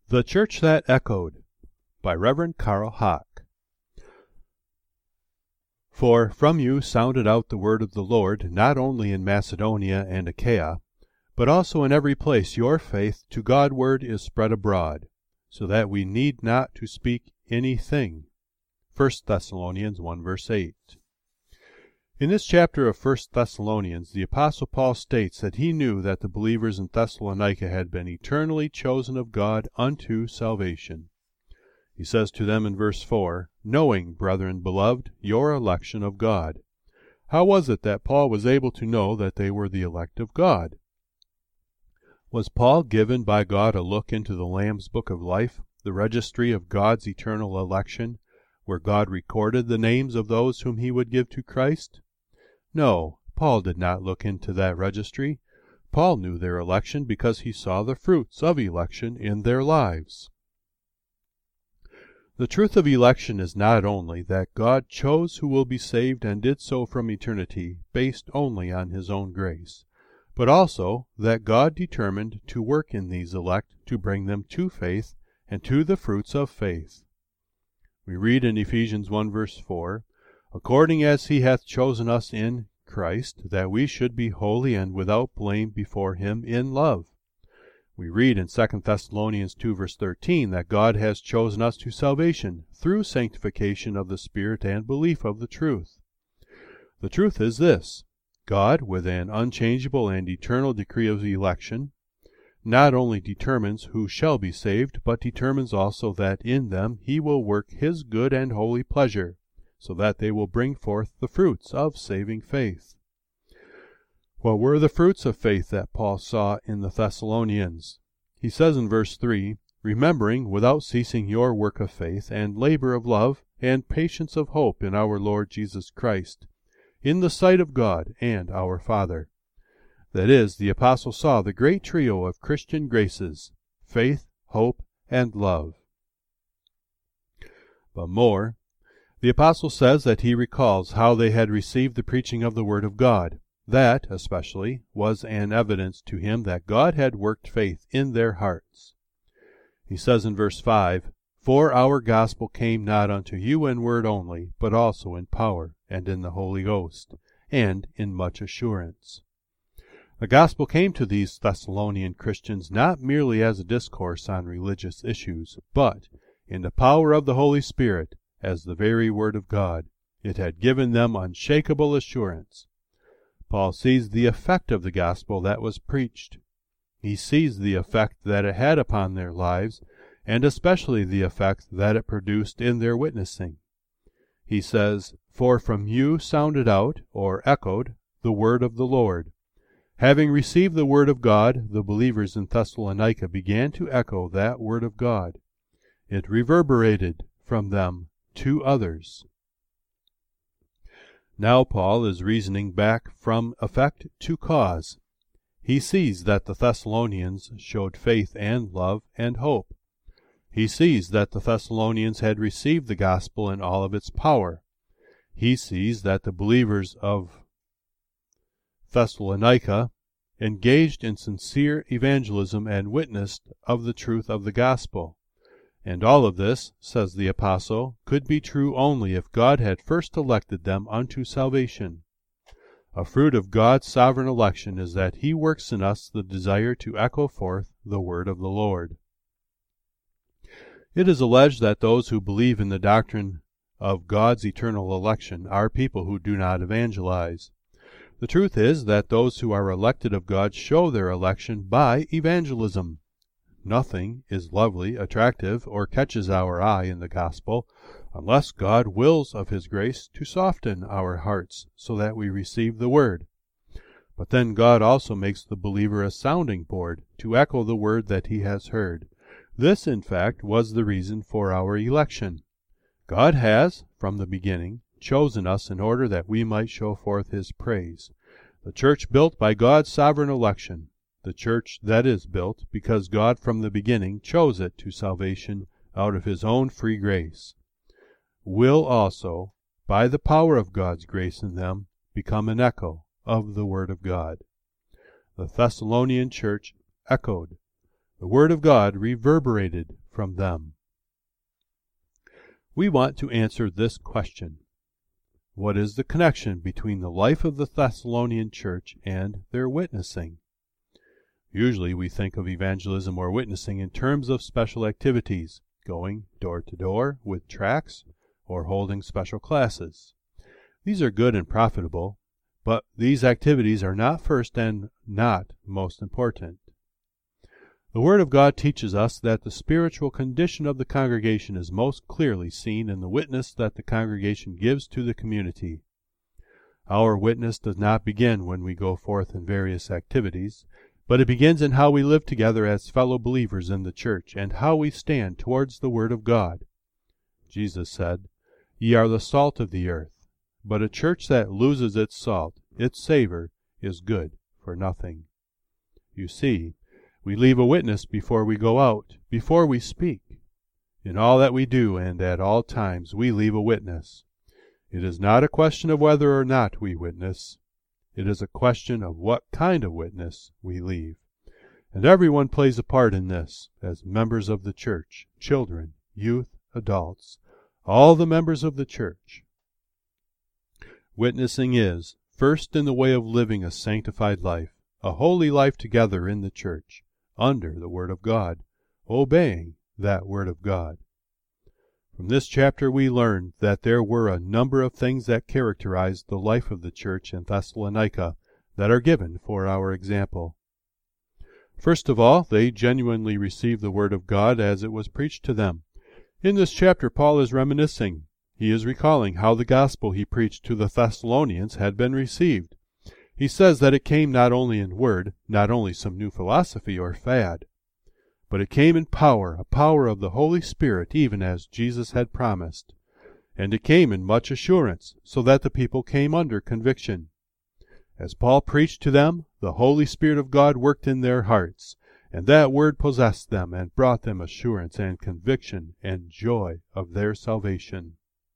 The Church That Echoed by Reverend Carl Hack. For from you sounded out the word of the Lord, not only in Macedonia and Achaia, but also in every place your faith to God-ward is spread abroad, so that we need not to speak anything. 1 Thessalonians 1 verse 8. In this chapter of 1 Thessalonians, the Apostle Paul states that he knew that the believers in Thessalonica had been eternally chosen of God unto salvation. He says to them in verse 4, knowing, brethren beloved, your election of God. How was it that Paul was able to know that they were the elect of God? Was Paul given by God a look into the Lamb's Book of Life, the registry of God's eternal election, where God recorded the names of those whom he would give to Christ? No, Paul did not look into that registry. Paul knew their election because he saw the fruits of election in their lives. The truth of election is not only that God chose who will be saved and did so from eternity, based only on his own grace, but also that God determined to work in these elect to bring them to faith and to the fruits of faith. We read in Ephesians 1 verse 4, according as he hath chosen us in Christ, that we should be holy and without blame before him in love. We read in 2 Thessalonians 2 verse 13 that God has chosen us to salvation through sanctification of the Spirit and belief of the truth. The truth is this: God, with an unchangeable and eternal decree of election, not only determines who shall be saved, but determines also that in them he will work his good and holy pleasure, so that they will bring forth the fruits of saving faith. What were the fruits of faith that Paul saw in the Thessalonians? He says in verse 3, remembering without ceasing your work of faith, and labor of love, and patience of hope in our Lord Jesus Christ, in the sight of God and our Father. That is, the apostle saw the great trio of Christian graces, faith, hope, and love. But more, the apostle says that he recalls how they had received the preaching of the word of God. That, especially, was an evidence to him that God had worked faith in their hearts. He says in verse 5, for our gospel came not unto you in word only, but also in power, and in the Holy Ghost, and in much assurance. The gospel came to these Thessalonian Christians not merely as a discourse on religious issues, but in the power of the Holy Spirit, as the very word of God. It had given them unshakable assurance. Paul sees the effect of the gospel that was preached. He sees the effect that it had upon their lives, and especially the effect that it produced in their witnessing. He says, for from you sounded out, or echoed, the word of the Lord. Having received the word of God, the believers in Thessalonica began to echo that word of God. It reverberated from them to others. Now Paul is reasoning back from effect to cause. He sees that the Thessalonians showed faith and love and hope. He sees that the Thessalonians had received the gospel in all of its power. He sees that the believers of Thessalonica engaged in sincere evangelism and witnessed of the truth of the gospel. And all of this, says the apostle, could be true only if God had first elected them unto salvation. A fruit of God's sovereign election is that he works in us the desire to echo forth the word of the Lord. It is alleged that those who believe in the doctrine of God's eternal election are people who do not evangelize. The truth is that those who are elected of God show their election by evangelism. Nothing is lovely, attractive, or catches our eye in the gospel unless God wills of his grace to soften our hearts so that we receive the word. But then God also makes the believer a sounding board to echo the word that he has heard. This, in fact, was the reason for our election. God has, from the beginning, chosen us in order that we might show forth his praise. The church built by God's sovereign election. The church that is built because God from the beginning chose it to salvation out of his own free grace, will also, by the power of God's grace in them, become an echo of the word of God. The Thessalonian church echoed The Word of God reverberated from them. We want to answer this question. What is the connection between the life of the Thessalonian church and their witnessing? Usually we think of evangelism or witnessing in terms of special activities, going door to door with tracts or holding special classes. These are good and profitable, but these activities are not first and not most important. The Word of God teaches us that the spiritual condition of the congregation is most clearly seen in the witness that the congregation gives to the community. Our witness does not begin when we go forth in various activities, but it begins in how we live together as fellow believers in the church and how we stand towards the Word of God. Jesus said, "Ye are the salt of the earth, but a church that loses its salt, its savor, is good for nothing." You see, we leave a witness before we go out, before we speak. In all that we do and at all times we leave a witness. It is not a question of whether or not we witness. It is a question of what kind of witness we leave. And everyone plays a part in this, as members of the church, children, youth, adults, all the members of the church. Witnessing is, first in the way of living a sanctified life, a holy life together in the church, under the Word of God, obeying that Word of God. From this chapter we learn that there were a number of things that characterized the life of the church in Thessalonica that are given for our example. First of all, they genuinely received the Word of God as it was preached to them. In this chapter Paul is reminiscing. He is recalling how the gospel he preached to the Thessalonians had been received. He says that it came not only in word, not only some new philosophy or fad, but it came in power, a power of the Holy Spirit, even as Jesus had promised. And it came in much assurance, so that the people came under conviction. As Paul preached to them, the Holy Spirit of God worked in their hearts, and that word possessed them and brought them assurance and conviction and joy of their salvation.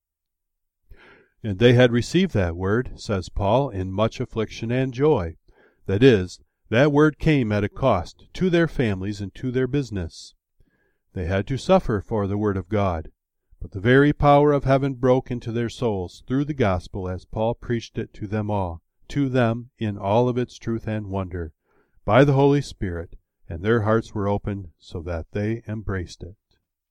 And they had received that word, says Paul, in much affliction and joy. That is, that word came at a cost to their families and to their business. They had to suffer for the Word of God, but the very power of heaven broke into their souls through the gospel as Paul preached it to them all, to them in all of its truth and wonder, by the Holy Spirit, and their hearts were opened so that they embraced it.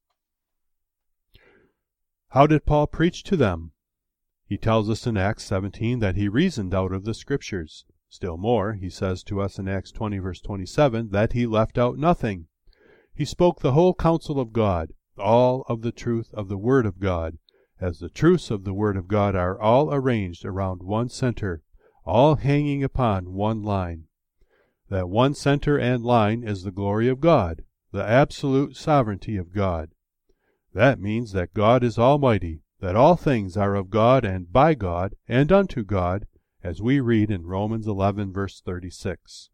How did Paul preach to them? He tells us in Acts 17 that he reasoned out of the Scriptures. Still more, he says to us in Acts 20 verse 27 that he left out nothing. He spoke the whole counsel of God, all of the truth of the Word of God, as the truths of the Word of God are all arranged around one center, all hanging upon one line. That one center and line is the glory of God, the absolute sovereignty of God. That means that God is almighty, that all things are of God and by God and unto God, as we read in Romans 11 verse 36.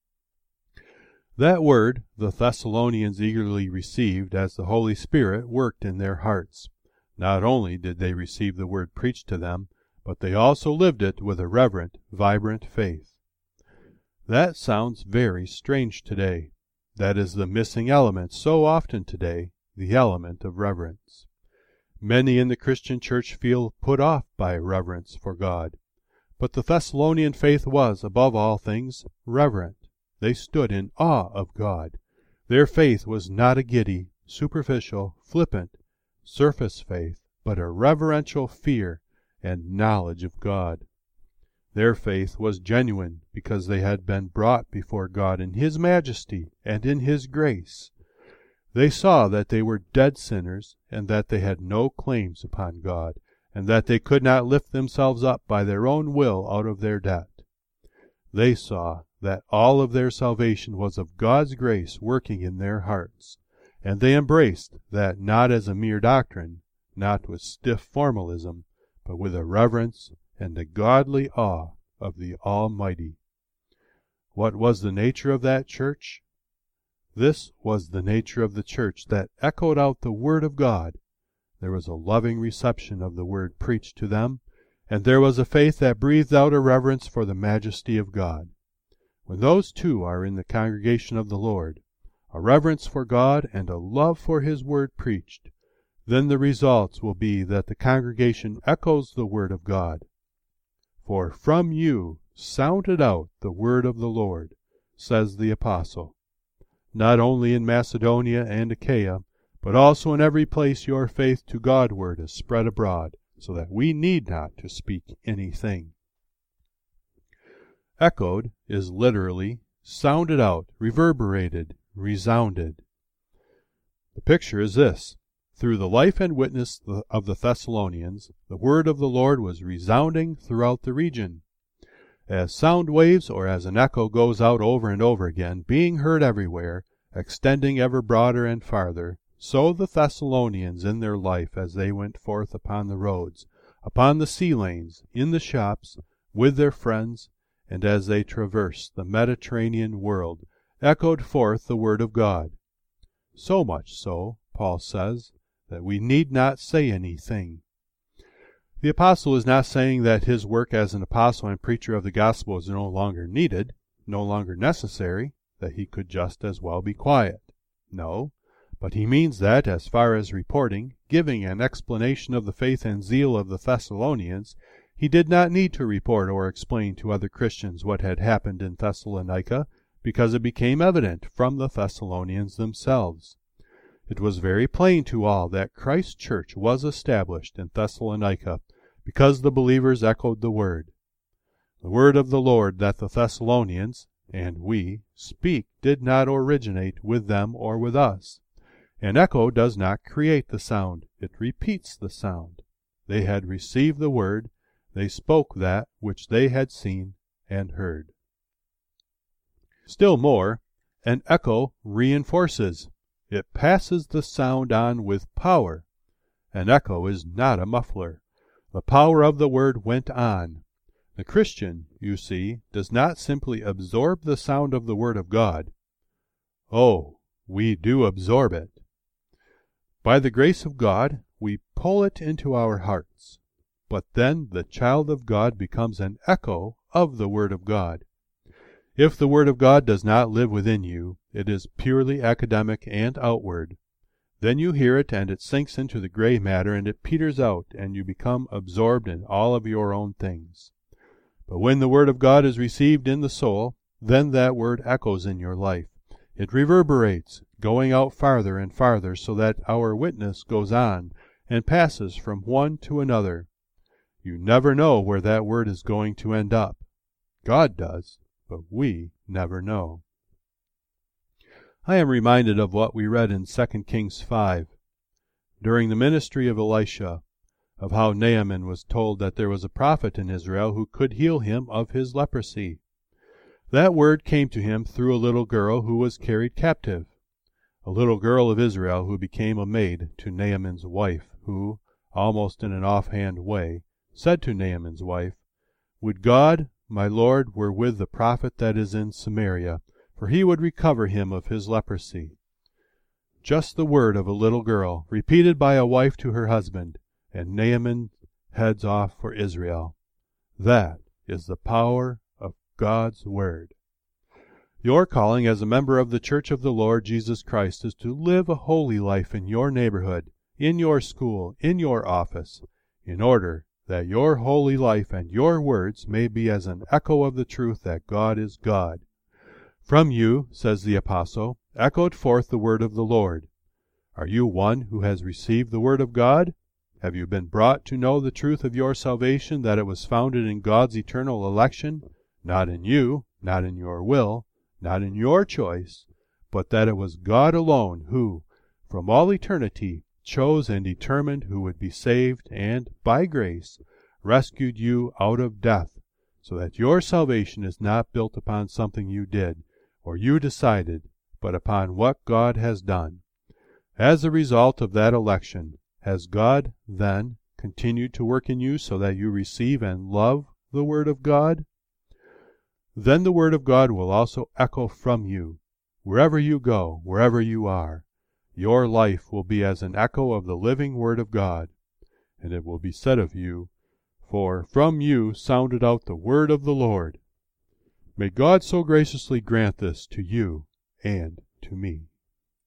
That word the Thessalonians eagerly received as the Holy Spirit worked in their hearts. Not only did they receive the word preached to them, but they also lived it with a reverent, vibrant faith. That sounds very strange today. That is the missing element so often today, the element of reverence. Many in the Christian church feel put off by reverence for God. But the Thessalonian faith was, above all things, reverent. They stood in awe of God. Their faith was not a giddy, superficial, flippant, surface faith, but a reverential fear and knowledge of God. Their faith was genuine because they had been brought before God in His majesty and in His grace. They saw that they were dead sinners and that they had no claims upon God, and that they could not lift themselves up by their own will out of their debt. They saw that all of their salvation was of God's grace working in their hearts, and they embraced that not as a mere doctrine, not with stiff formalism, but with a reverence and a godly awe of the Almighty. What was the nature of that church? This was the nature of the church that echoed out the Word of God. There was a loving reception of the Word preached to them, and there was a faith that breathed out a reverence for the majesty of God. When those two are in the congregation of the Lord, a reverence for God, and a love for His Word preached, then the results will be that the congregation echoes the Word of God. For from you sounded out the word of the Lord, says the Apostle. Not only in Macedonia and Achaia, but also in every place your faith to Godward is spread abroad, so that we need not to speak anything. Echoed is literally sounded out, reverberated, resounded. The picture is this. Through the life and witness of the Thessalonians, the word of the Lord was resounding throughout the region. As sound waves, or as an echo goes out over and over again, being heard everywhere, extending ever broader and farther, so the Thessalonians in their life as they went forth upon the roads, upon the sea lanes, in the shops, with their friends, and as they traversed the Mediterranean world, echoed forth the word of God. So much so, Paul says, that we need not say anything. The apostle is not saying that his work as an apostle and preacher of the gospel is no longer needed, no longer necessary, that he could just as well be quiet. No, but he means that, as far as reporting, giving an explanation of the faith and zeal of the Thessalonians, he did not need to report or explain to other Christians what had happened in Thessalonica, because it became evident from the Thessalonians themselves. It was very plain to all that Christ's church was established in Thessalonica, because the believers echoed the word. The word of the Lord that the Thessalonians, and we, speak did not originate with them or with us. An echo does not create the sound, it repeats the sound. They had received the word, they spoke that which they had seen and heard. Still more, an echo reinforces. It passes the sound on with power. An echo is not a muffler. The power of the word went on. The Christian, you see, does not simply absorb the sound of the word of God. Oh, we do absorb it. By the grace of God, we pull it into our hearts. But then the child of God becomes an echo of the word of God. If the word of God does not live within you, it is purely academic and outward. Then you hear it, and it sinks into the gray matter, and it peters out, and you become absorbed in all of your own things. But when the word of God is received in the soul, then that word echoes in your life. It reverberates, going out farther and farther, so that our witness goes on, and passes from one to another. You never know where that word is going to end up. God does, but we never know. I am reminded of what we read in 2 Kings 5, during the ministry of Elisha, of how Naaman was told that there was a prophet in Israel who could heal him of his leprosy. That word came to him through a little girl who was carried captive, a little girl of Israel who became a maid to Naaman's wife, who, almost in an offhand way, said to Naaman's wife, "Would God, my Lord, were with the prophet that is in Samaria, for he would recover him of his leprosy." Just the word of a little girl, repeated by a wife to her husband, and Naaman heads off for Israel. That is the power of God's word. Your calling as a member of the Church of the Lord Jesus Christ is to live a holy life in your neighborhood, in your school, in your office, in order that your holy life and your words may be as an echo of the truth that God is God. From you, says the apostle, echoed forth the word of the Lord. Are you one who has received the word of God? Have you been brought to know the truth of your salvation, that it was founded in God's eternal election, not in you, not in your will, not in your choice, but that it was God alone who, from all eternity, chose and determined who would be saved, and, by grace, rescued you out of death, so that your salvation is not built upon something you did, or you decided, but upon what God has done. As a result of that election, has God, then, continued to work in you so that you receive and love the Word of God? Then the Word of God will also echo from you. Wherever you go, wherever you are, your life will be as an echo of the living Word of God, and it will be said of you, "For from you sounded out the word of the Lord." May God so graciously grant this to you and to me.